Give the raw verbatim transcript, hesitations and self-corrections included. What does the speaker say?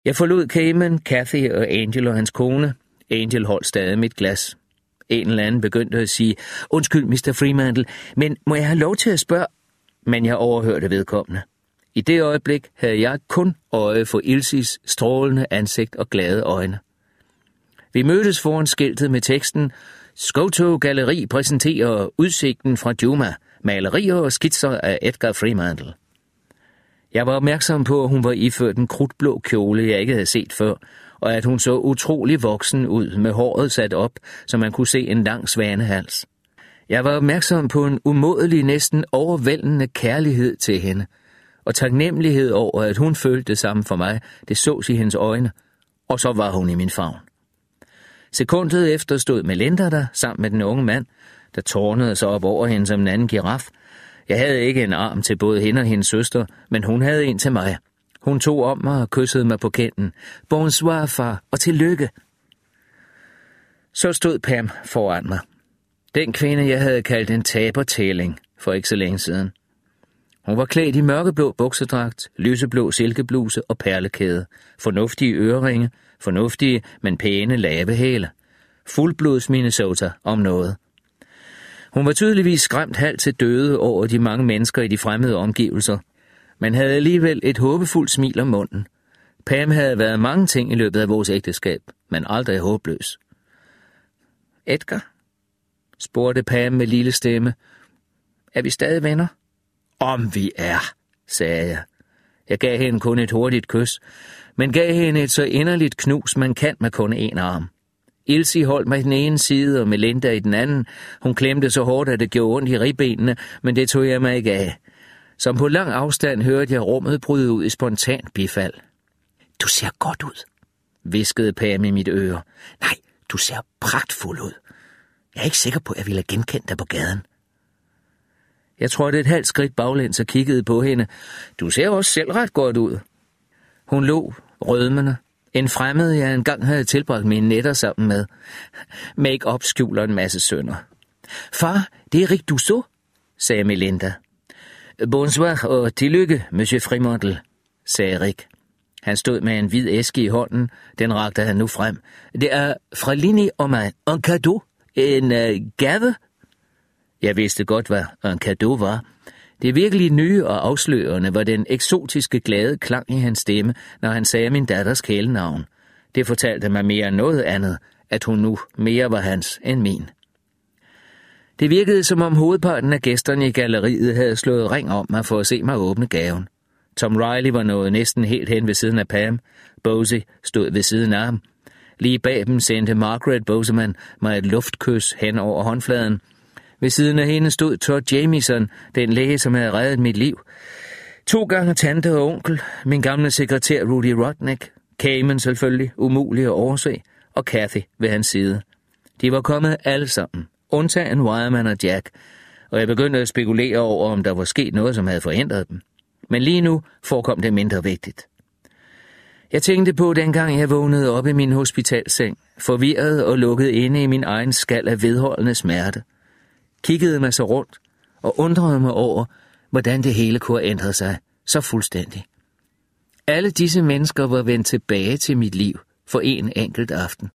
Jeg forlod Cayman, Cathy og Angel og hans kone. Angel holdt stadig mit glas. En eller anden begyndte at sige, undskyld, mister Fremantle, men må jeg have lov til at spørge? Men jeg overhørte vedkommende. I det øjeblik havde jeg kun øje for Ilses strålende ansigt og glade øjne. Vi mødtes foran skiltet med teksten, Scoto Galleri præsenterer udsigten fra Juma, malerier og skitser af Edgar Fremantle. Jeg var opmærksom på, at hun var iført en krudtblå kjole, jeg ikke havde set før, og at hun så utrolig voksen ud med håret sat op, så man kunne se en lang svanehals. Jeg var opmærksom på en umådelig, næsten overvældende kærlighed til hende, og taknemmelighed over, at hun følte det samme for mig, det sås i hendes øjne, og så var hun i min favn. Sekundet efter stod Melinda der, sammen med den unge mand, der tårnede sig op over hende som en anden giraf. Jeg havde ikke en arm til både hende og hendes søster, men hun havde en til mig. Hun tog om mig og kyssede mig på kinden. Bonsoir, far, og tillykke. Så stod Pam foran mig. Den kvinde, jeg havde kaldt en tabertælling for ikke så længe siden. Hun var klædt i mørkeblå buksedragt, lyseblå silkebluse og perlekæde, fornuftige øreringe, fornuftige, men pæne lave hæle. Fuldblods Minnesota om noget. Hun var tydeligvis skræmt halvt til døde over de mange mennesker i de fremmede omgivelser, men havde alligevel et håbefuldt smil om munden. Pam havde været mange ting i løbet af vores ægteskab, men aldrig håbløs. Edgar? Spurgte Pam med lille stemme. Er vi stadig venner? Om vi er, sagde jeg. Jeg gav hende kun et hurtigt kys, men gav hende et så inderligt knus, man kan med kun en arm. Ilse holdt mig i den ene side, og Melinda i den anden. Hun klemte så hårdt, at det gjorde ondt i ribbenene, men det tog jeg mig ikke af. Som på lang afstand hørte jeg rummet bryde ud i spontant bifald. Du ser godt ud, hviskede Pam i mit øre. Nej, du ser pragtfuld ud. Jeg er ikke sikker på, at jeg ville have genkendt dig på gaden. Jeg trådte et halvt skridt baglæns og kiggede på hende. Du ser også selv ret godt ud. Hun lå rødmende. En fremmed, jeg engang havde tilbragt mine nætter sammen med. Make-up skjuler en masse sønder. Far, det er Rick Dussault, sagde Melinda. Bonsoir og tillykke, monsieur Fremantle, sagde Rick. Han stod med en hvid æske i hånden. Den rakte han nu frem. Det er fra Linné og mig. En cadeau. En uh, gave. Jeg vidste godt, hvad en cadeau var. Det virkelig nye og afslørende var den eksotiske glade klang i hans stemme, når han sagde min datters kælenavn. Det fortalte mig mere end noget andet, at hun nu mere var hans end min. Det virkede, som om hovedparten af gæsterne i galleriet havde slået ring om mig for at se mig åbne gaven. Tom Riley var nået næsten helt hen ved siden af Pam. Bosie stod ved siden af ham. Lige bag dem sendte Margaret Boseman mig et luftkys hen over håndfladen. Ved siden af hende stod Todd Jamieson, den læge, som havde reddet mit liv. To gange tante og onkel, min gamle sekretær Rudy Rodnick, Cayman selvfølgelig, umulig at overse, og Cathy ved hans side. De var kommet alle sammen, undtagen Wireman og Jack, og jeg begyndte at spekulere over, om der var sket noget, som havde forhindret dem. Men lige nu forekom det mindre vigtigt. Jeg tænkte på, dengang jeg vågnede op i min hospitalseng, forvirret og lukket inde i min egen skal af vedholdende smerte. Kiggede mig så rundt og undrede mig over, hvordan det hele kunne have ændret sig så fuldstændig. Alle disse mennesker var vendt tilbage til mit liv for en enkelt aften.